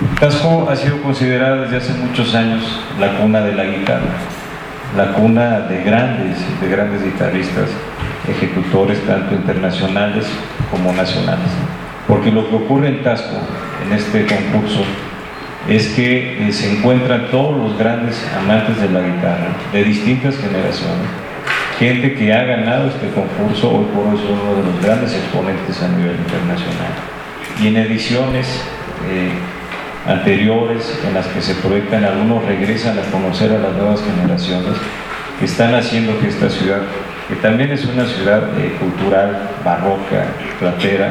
Tasco ha sido considerada desde hace muchos años la cuna de la guitarra, la cuna de grandes guitarristas, ejecutores tanto internacionales como nacionales. Porque lo que ocurre en Tasco, en este concurso, es que se encuentran todos los grandes amantes de la guitarra, de distintas generaciones, gente que ha ganado este concurso, hoy por hoy son uno de los grandes exponentes a nivel internacional. Y en ediciones anteriores, en las que se proyectan, algunos regresan a conocer a las nuevas generaciones que están haciendo que esta ciudad, que también es una ciudad cultural, barroca, platera,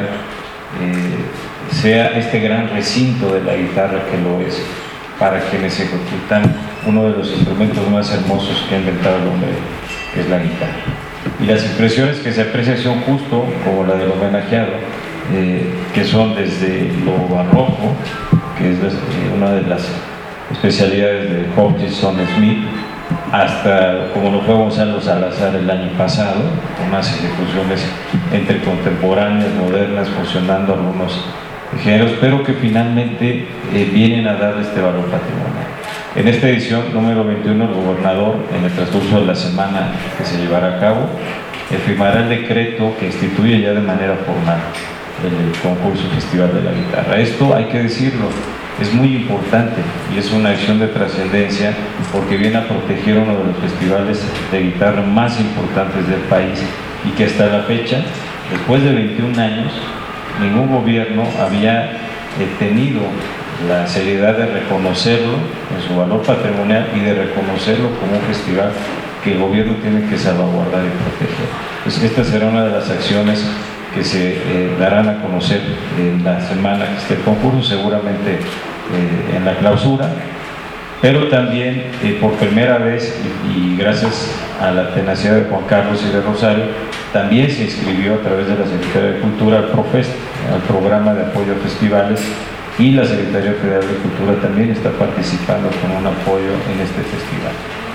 sea este gran recinto de la guitarra que lo es para quienes ejecutan uno de los instrumentos más hermosos que ha inventado el hombre, que es la guitarra. Y las expresiones que se aprecian son justo como la del homenajeado, que son desde lo barroco, que es una de las especialidades de Hutchinson Smith, hasta como lo fue Gonzalo Salazar el año pasado, con unas ejecuciones entre contemporáneas, modernas, fusionando algunos géneros, pero que finalmente vienen a dar este valor patrimonial. En esta edición número 21, el gobernador, en el transcurso de la semana que se llevará a cabo, firmará el decreto que instituye ya de manera formal el concurso Festival de la Guitarra. Esto hay que decirlo, es muy importante y es una acción de trascendencia porque viene a proteger uno de los festivales de guitarra más importantes del país y que hasta la fecha, después de 21 años, ningún gobierno había tenido la seriedad de reconocerlo en su valor patrimonial y de reconocerlo como un festival que el gobierno tiene que salvaguardar y proteger. Pues esta será una de las acciones que se darán a conocer en la semana que esté el concurso, seguramente en la clausura, pero también por primera vez y gracias a la tenacidad de Juan Carlos y de Rosario, también se inscribió a través de la Secretaría de Cultura al PROFEST, al Programa de Apoyo a Festivales, y la Secretaría Federal de Cultura también está participando con un apoyo en este festival.